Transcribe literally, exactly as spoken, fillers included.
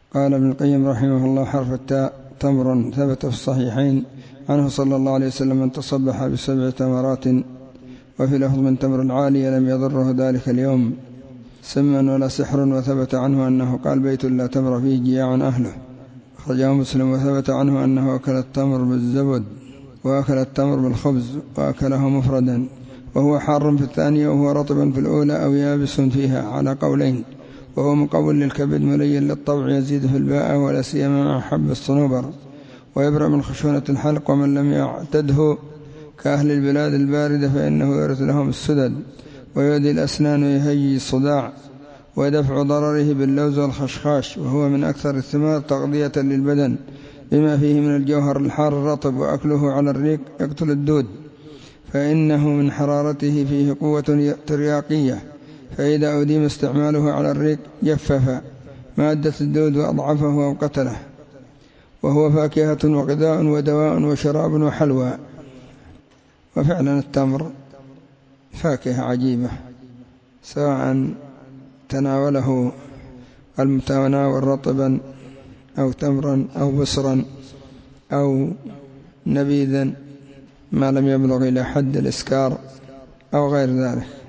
قال ابن القيم رحمه الله: حرف التاء تمر، ثبت في الصحيحين عنه صلى الله عليه وسلم من تصبح بسبع تمرات، وفي لفظ من تمر العالية لم يضره ذلك اليوم سما ولا سحر. وثبت عنه أنه قال: بيت لا تمر فيه جياع أهله، أخرجه مسلم. وثبت عنه أنه أكل التمر بالزبد وأكل التمر بالخبز وأكله مفردا، وهو حار في الثانية وهو رطب في الأولى أو يابس فيها على قولين، وهو مقوي للكبد ملين للطبع يزيد في الباء ولا سيما مع حب الصنوبر، ويبرأ من خشونة الحلق. ومن لم يعتده كأهل البلاد الباردة فإنه يورث لهم السدد، ويؤدي الأسنان ويهيج الصداع، ودفع ضرره باللوز والخشخاش، وهو من أكثر الثمار تغذية للبدن بما فيه من الجوهر الحار الرطب. وأكله على الريق يقتل الدود، فإنه من حرارته فيه قوة ترياقية، فإذا أديم استعماله على الريق جفف مادة الدود وأضعفه أو قتله. وهو فاكهة وغذاء ودواء وشراب وحلوى. وفعلا التمر فاكهة عجيبة، سواء تناوله المتناول رطبا أو تمرا أو بصرا أو نبيذا ما لم يبلغ إلى حد الإسكار أو غير ذلك.